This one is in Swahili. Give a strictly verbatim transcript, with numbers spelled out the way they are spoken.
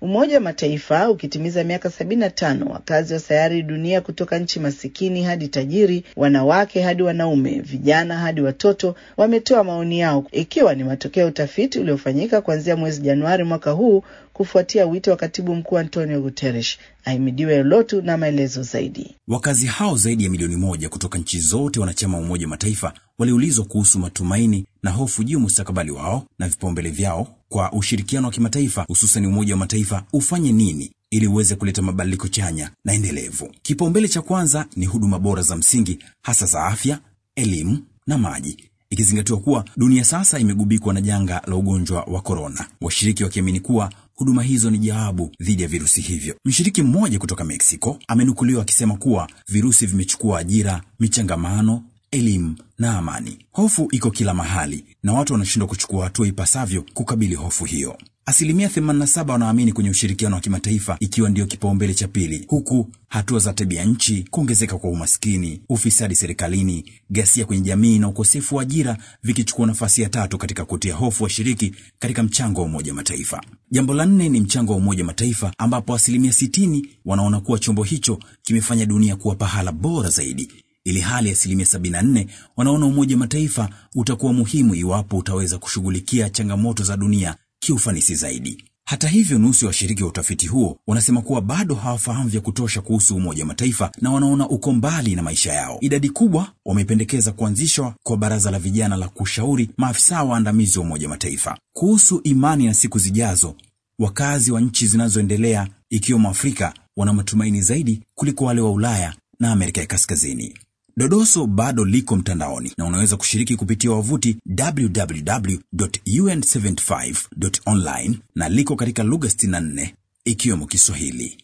Umoja wa Mataifa ukitimiza miaka sabini na tano, wakazi wa sayari dunia kutoka nchi masikini hadi tajiri, wanawake hadi wanaume, vijana hadi watoto wametoa maoni yao, ikiwa ni matokeo ya utafiti uliofanyika kuanzia mwezi Januari mwaka huu kufuatia wito wa Katibu Mkuu Antonio Guterres. Ahimidiwe Lotu na maelezo zaidi. Wakazi hao zaidi ya milioni moja kutoka nchi zote wanachama wa Umoja wa Mataifa waliulizwa kuhusu matumaini na hofu juu mustakabali wao na vipaumbele vyao kwa ushirikiano wa kimataifa, hususan Umoja wa Mataifa ufanye nini ili uweze kuleta mabadiliko chanya na endelevu. Kipaumbele cha kwanza ni huduma bora za msingi, hasa za afya, elimu na maji, ikizingatiwa kuwa dunia sasa imegubikwa na janga la ugonjwa wa corona. Washiriki wakiamini kuwa huduma hizo ni jawabu dhidi ya virusi hivyo. Mshiriki mmoja kutoka Mexico amenukuliwa akisema kuwa virusi vimechukua ajira, michangamano, elimu na amani. Hofu iko kila mahali na watu wanashindwa kuchukua hatua ipasavyo kukabili hofu hiyo. Asilimia themanini na saba wanaamini kwenye ushirikiano wa kimataifa ikiwa ndio kipaumbele cha pili, huku hatua za tabia nchi, kuongezeka kwa umaskini, ufisadi serikalini, ghasia kwenye jamii na ukosefu wa ajira vikichukua nafasi ya tatu katika kutia hofu washiriki katika mchango wa Umoja wa Mataifa. Jambo la nne ni mchango wa Umoja wa Mataifa, ambapo asilimia sitini wanaona kuwa chombo hicho kimefanya dunia kuwa pahala bora zaidi, ili hali asilimia sabini na nne wanaona Umoja wa Mataifa utakuwa muhimu iwapo utaweza kushughulikia changamoto za dunia kiufanisi zaidi. Hata hivyo, nusu ya washiriki wa utafiti huo wanasema kuwa bado hawafahamu vya kutosha kuhusu Umoja wa Mataifa na wanaona uko mbali na maisha yao. Idadi kubwa wamependekeza kuanzishwa kwa baraza la vijana la kushauri maafisa waandamizi wa Umoja wa Mataifa kuhusu imani na siku zijazo. Wakazi wa nchi zinazoendelea ikiwemo Afrika wana matumaini zaidi kuliko wale wa Ulaya na Amerika ya Kaskazini. Dodoso bado liko mtandaoni na unaweza kushiriki kupitia wavuti w w w dot u n seventy five dot online na liko katika lugha sitini na nne ikiwemo Kiswahili.